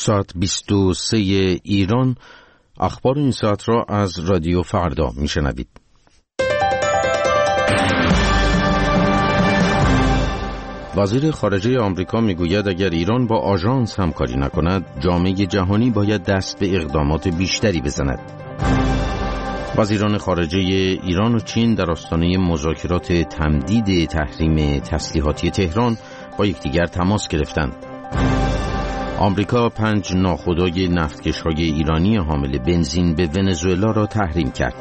ساعت 23 ایران. اخبار این ساعت را از رادیو فردا میشنوید. وزیر خارجه آمریکا میگوید اگر ایران با آژانس همکاری نکند، جامعه جهانی باید دست به اقدامات بیشتری بزند. وزیران خارجه ایران و چین در آستانه مذاکرات تمدید تحریم تسلیحاتی تهران با یکدیگر تماس گرفتند. آمریکا 5 ناخودآگاه نفتکش‌های ایرانی حامل بنزین به ونزوئلا را تحریم کرد.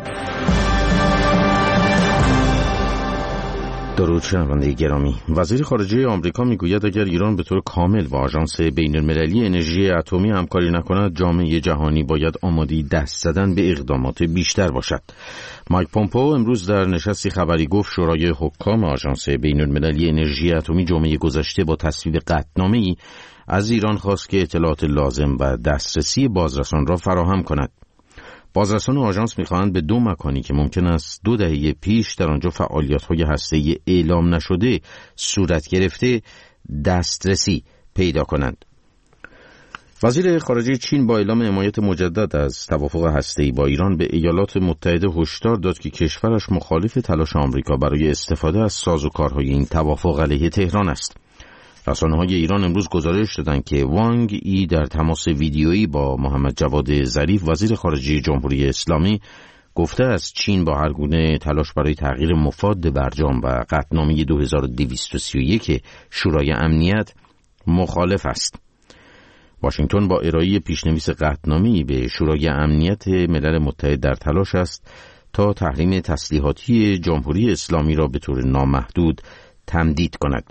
درود شنونده گرامی. وزیر خارجه آمریکا میگوید اگر ایران به طور کامل با آژانس بین‌المللی انرژی اتمی همکاری نکند، جامعه جهانی باید آماده دست زدن به اقدامات بیشتر باشد. مایک پومپئو امروز در نشستی خبری گفت شورای حکام آژانس بین‌المللی انرژی اتمی جمعه گذشته با تصویب قطعنامه‌ای از ایران خواست که اطلاعات لازم و دسترسی بازرسان را فراهم کند. بازرسان آژانس می‌خواهند به 2 مکانی که ممکن است 2 دهه پیش در آنجا فعالیت‌های هسته‌ای اعلام نشده صورت گرفته دسترسی پیدا کنند. وزیر خارجه چین با اعلام حمایت مجدد از توافق هسته‌ای با ایران به ایالات متحده هشدار داد که کشورش مخالف تلاش آمریکا برای استفاده از سازوکارهای این توافق علیه تهران است. رسانه‌های ایران امروز گزارش دادند که وانگ ای در تماس ویدیویی با محمد جواد ظریف وزیر خارجه جمهوری اسلامی گفته است چین با هر گونه تلاش برای تغییر مفاد برجام و قطعنامه 2231 شورای امنیت مخالف است. واشنگتن با ارائه پیشنویس قطعنامه‌ای به شورای امنیت ملل متحد در تلاش است تا تحریم تسلیحاتی جمهوری اسلامی را به طور نامحدود تمدید کند.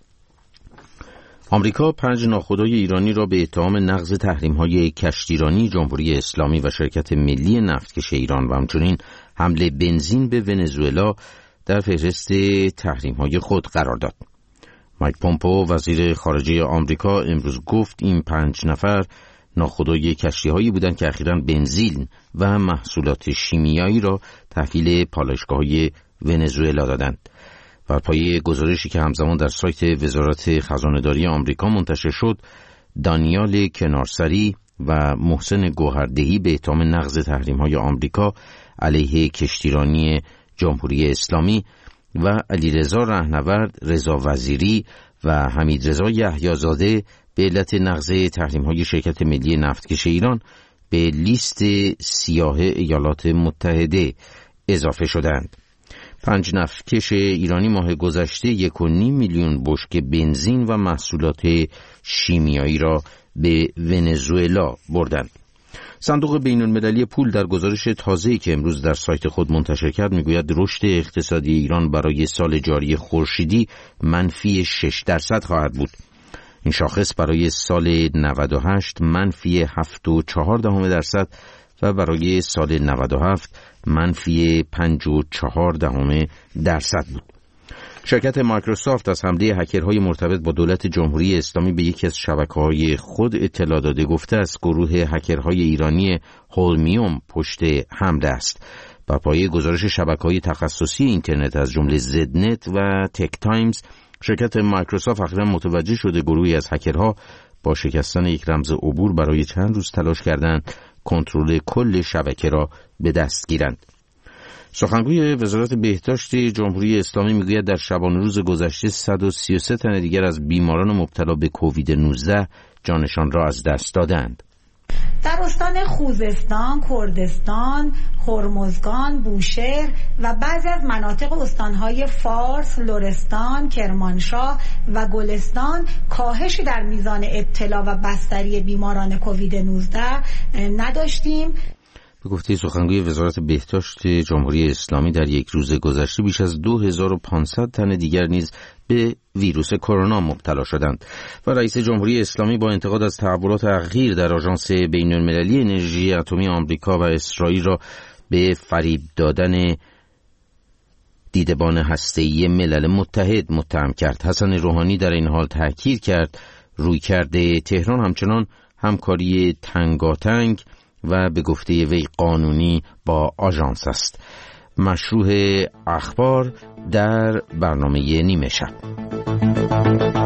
آمریکا 5 ناخودآگاه ایرانی را به اتهام نقض تحریم‌های کشتیرانی جمهوری اسلامی و شرکت ملی نفتکش ایران و همچنین حمل بنزین به ونزوئلا در فهرست تحریم‌های خود قرار داد. مایک پومپئو وزیر خارجه آمریکا امروز گفت این 5 نفر ناخودآگاه کشتی‌هایی بودند که اخیراً بنزین و محصولات شیمیایی را تحویل پالایشگاه‌های ونزوئلا دادند. بر پایه گزارشی که همزمان در سایت وزارت خزانه‌داری آمریکا منتشر شد، دانیال کنارسری و محسن گوهردهی به اتهام نقض تحریم‌های آمریکا علیه کشتیرانی جمهوری اسلامی و علیرضا رهنورد، رضا وزیری و حمیدرضا یحیی‌زاده به علت نقض تحریم‌های شرکت ملی نفتکش ایران به لیست سیاه ایالات متحده اضافه شدند. 5 نفتکش ایرانی ماه گذشته 1.5 میلیون بشکه بنزین و محصولات شیمیایی را به ونزوئلا بردند. صندوق بین‌المللی پول در گزارش تازه‌ای که امروز در سایت خود منتشر کرد میگوید رشد اقتصادی ایران برای سال جاری خورشیدی منفی 6% خواهد بود. این شاخص برای سال 98 منفی 7.4% و برای سال 97 منفی 5.4% بود. شرکت مایکروسافت از حمله هکرهای مرتبط با دولت جمهوری اسلامی به یکی از شبکه‌های خود اطلاع داده گفته است گروه هکرهای ایرانی هولمیوم پشت حمله است. بر پایه گزارش شبکه‌های تخصصی اینترنت از جمله زدنت و تک تایمز، شرکت مایکروسافت اخیراً متوجه شده گروهی از هکرها با شکستن یک رمز عبور برای چند روز تلاش کردند کنترل کل شبکه را به دست گیرند. سخنگوی وزارت بهداشت جمهوری اسلامی میگوید در شبانه روز گذشته 133 تن دیگر از بیماران مبتلا به کووید 19 جانشان را از دست دادند. در استان خوزستان، کردستان، هرمزگان، بوشهر و بعضی از مناطق استانهای فارس، لرستان، کرمانشاه و گلستان کاهشی در میزان ابتلا و بستری بیماران کووید 19 نداشتیم. به گفته سخنگوی وزارت بهداشت جمهوری اسلامی در یک روز گذشته بیش از 2500 تن دیگر نیز به ویروس کرونا مبتلا شدند و رئیس جمهوری اسلامی با انتقاد از تحولات اخیر در آژانس بین‌المللی انرژی اتمی آمریکا و اسرائیل را به فریب دادن دیدبان هسته‌ای ملل متحد متهم کرد. حسن روحانی در این حال تاکید کرد رویکرد تهران همچنان همکاری تنگاتنگ و به گفته وی قانونی با آژانس است. مشروع اخبار در برنامه نیمه شب.